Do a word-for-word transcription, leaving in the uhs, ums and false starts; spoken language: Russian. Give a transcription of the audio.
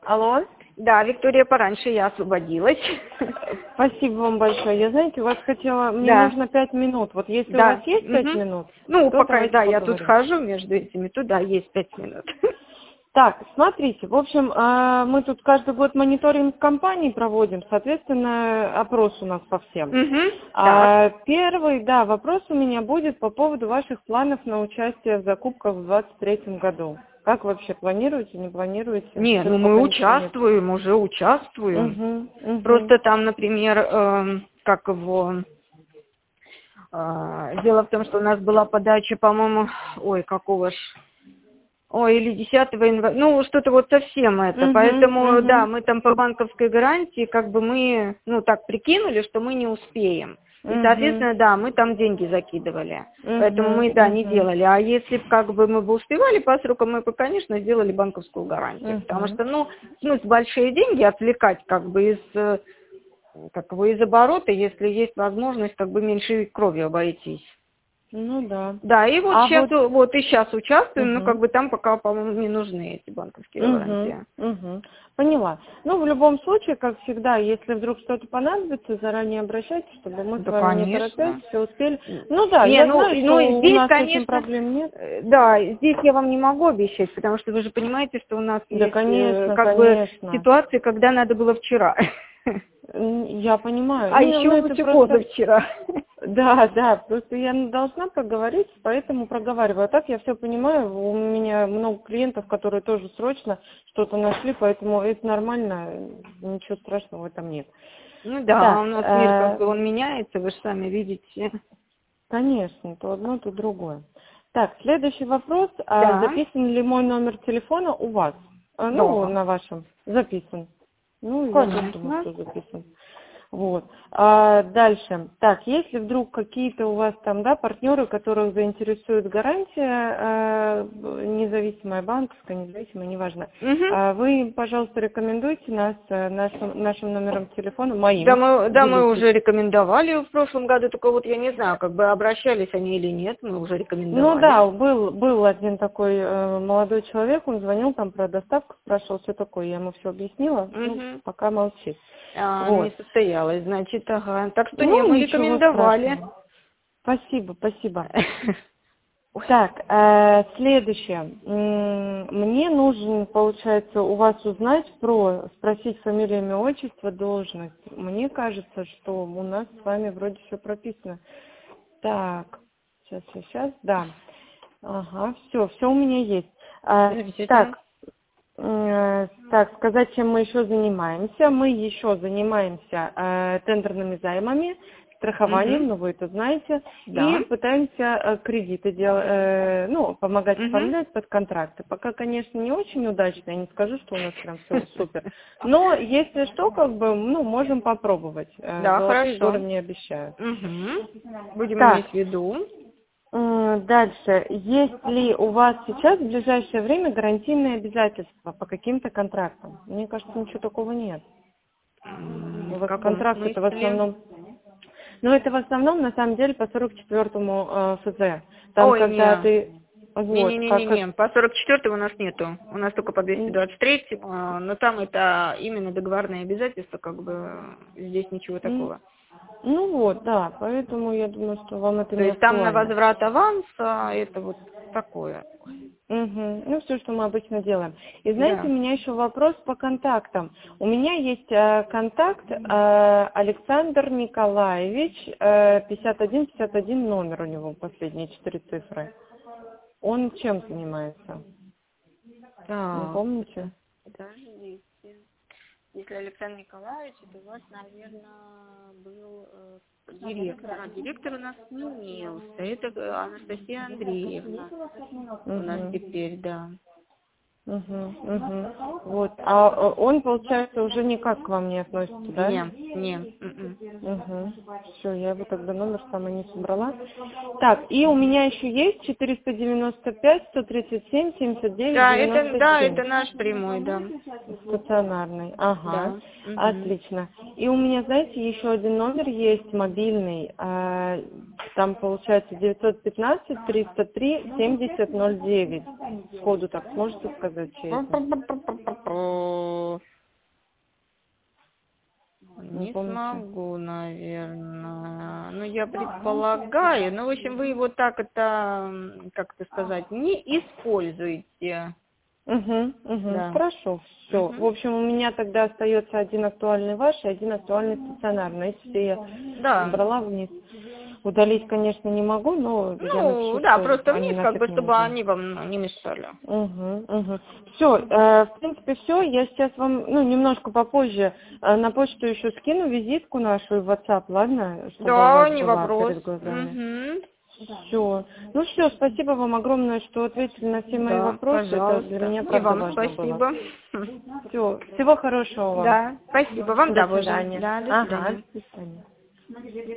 Алло. Да, Виктория, пораньше я освободилась. Спасибо вам большое. Я, знаете, вас хотела... Мне Да. нужно пять минут. Вот если Да. у вас есть пять Мгм. минут, Ну, то пока, давайте да, я тут поговорим. хожу между этими, туда есть пять минут. Так, смотрите, в общем, э, мы тут каждый год мониторинг компаний проводим, соответственно, опрос у нас по всем. Угу. Так. А, первый, да, вопрос у меня будет по поводу ваших планов на участие в закупках в двадцать третьем году. Как вообще, планируете, не планируете? Не, Сейчас ну мы пока ничего нет. участвуем, уже участвуем. Угу, угу. Просто там, например, эм, как его... э, дело в том, что у нас была подача, по-моему, ой, какого ж... Ой, или десятого января, ну, что-то вот совсем это. Угу, Поэтому, угу. да, мы там по банковской гарантии, как бы мы, ну, так прикинули, что мы не успеем. И, Угу. соответственно, да, мы там деньги закидывали. Поэтому Угу, мы, да, не угу, делали. А если бы, как бы, мы бы успевали по срокам, мы бы, конечно, сделали банковскую гарантию. Потому угу. что, ну, ну, большие деньги отвлекать, как бы, из, э, как бы, из оборота, если есть возможность, как бы, меньшей кровью обойтись. Ну да. Да, и вот А сейчас, вот... вот и сейчас участвуем, но как Угу. бы там пока, по-моему, не нужны эти банковские Угу, гарантии. угу. Поняла. Ну, в любом случае, как всегда, если вдруг что-то понадобится, заранее обращайтесь, чтобы мы с Да, вами не торопясь, конечно. все успели. Ну да, Не, я ну, знаю, что ну у здесь, нас с этим конечно, проблем нет. э, да, здесь я вам не могу обещать, потому что вы же понимаете, что у нас Да, есть э, конечно, как бы конечно. ситуации, когда надо было вчера. М, Я понимаю. А Ну, еще ну, это лучше просто... позавчера. Да, да, просто я должна проговорить, поэтому проговариваю. А так я все понимаю, у меня много клиентов, которые тоже срочно что-то нашли, поэтому это нормально, ничего страшного в этом нет. Ну да, у Так, нас мир как э, бы он меняется, вы же сами видите. конечно, то одно, то другое. Так, следующий вопрос. А Да, записан ли мой номер телефона у вас? А, ну, да, на вашем. Записан. Ну, я тоже думаю, конечно. что записан. Вот. А дальше. Так, если вдруг какие-то у вас там, да, партнеры, которых заинтересует гарантия, э, независимая банковская, независимая, неважно, Угу. а вы, им, пожалуйста, рекомендуйте нас э, нашим, нашим номером телефона, Да, моим, мы, да, мы делитесь. уже рекомендовали в прошлом году, только вот я не знаю, как бы обращались они или нет, мы уже Ну рекомендовали. да, был, был один такой э, молодой человек, он звонил там про доставку, спрашивал, что такое, я ему все объяснила, ну, Угу. пока молчит. А, не Вот. состоялось, значит, ага. Так что не, Ну, мы ничего рекомендовали. страшного. Спасибо, спасибо. Так, э, следующее. М, Мне нужен, получается, у вас узнать про, спросить фамилию, имя, отчество, должность. Мне кажется, что у нас с вами вроде все прописано. Так, сейчас, сейчас, сейчас, да. Ага, все, все у меня есть. А, Замечательно. так, э, так, сказать, чем мы еще занимаемся. Мы еще занимаемся э, тендерными займами, страхованием, Угу. ну вы это знаете, Да. и пытаемся э, кредиты делать, э, ну, помогать Угу. оформлять под контракты. Пока, конечно, не очень удачно, я не скажу, что у нас прям все супер. Но если что, как бы, ну, можем попробовать. Э, Да, Золотые горы хорошо. мне обещают. Угу. Будем Так, иметь в виду. м, дальше. Есть ли у вас сейчас в ближайшее время гарантийные обязательства по каким-то контрактам? Мне кажется, ничего такого нет. М, У В вас каком контракт это в смысле? основном... Ну, это в основном, на самом деле, по сорок четвёртому э, ФЗ. Там, Ой, когда не. ты... Вот, как... как- Не-не-не-не, по сорок четвёртому у нас нету. У нас только по двести м, двадцать третьему, но там это именно договорные обязательства, как бы здесь ничего м, такого. Ну вот, да, поэтому я думаю, что вам это То не есть там на актуально. возврат аванса это вот такое. Мгм. Ну, все, что мы обычно делаем. И знаете, у Да. меня еще вопрос по контактам. У меня есть э, контакт э, Александр Николаевич, э, пятьдесят один пятьдесят один номер у него, последние четыре цифры. Он чем занимается? Не Так, помните? подождите. Подождите. Если Александр Николаевич, это у вас, наверное, был э, директор. А директор у нас сменился. Это э, Анастасия Андреевна у нас Угу. теперь, да. Угу, угу. Вот. А э, он, получается, уже никак к вам не относится, да? Не, не. м-м. Угу. Все, я его тогда номер сама не собрала. Так, и у меня еще есть четыреста девяносто пять сто тридцать семь семьдесят девять Да, это, девяносто да, семь. это наш прямой, да. Стационарный. Ага. Да. Мгм. Отлично. И у меня, знаете, еще один номер есть, мобильный. а, Там получается девятьсот пятнадцать триста три семьдесят ноль девять. Сходу так сможете сказать, чей это? Не помните? смогу, наверное. Ну, я предполагаю. Ну, в общем, вы его так это, м, как это сказать, не используете. Угу, угу. Да. Хорошо, все. В Мгм. общем, у меня тогда остается один актуальный ваш и один актуальный стационарный. Если я Да. убрала вниз. Удалить, конечно, не могу, но я Ну, напишу, да, что просто они вниз, как нафиг бы, не чтобы нужны. они вам ну, не мешали. Угу, угу. Все, э, в принципе, все. Я сейчас вам, ну, немножко попозже э, на почту еще скину визитку нашу и в WhatsApp, ладно? Чтобы у Да, вас не была вопрос. перед глазами. Угу. Все. Ну все, спасибо вам огромное, что ответили на все мои Да, вопросы. Это для пожалуйста. меня И правда вам важно было. спасибо. Все. Всего хорошего вам. Да, спасибо вам До того же. свидания. Да, до Ага, свидания. до свидания.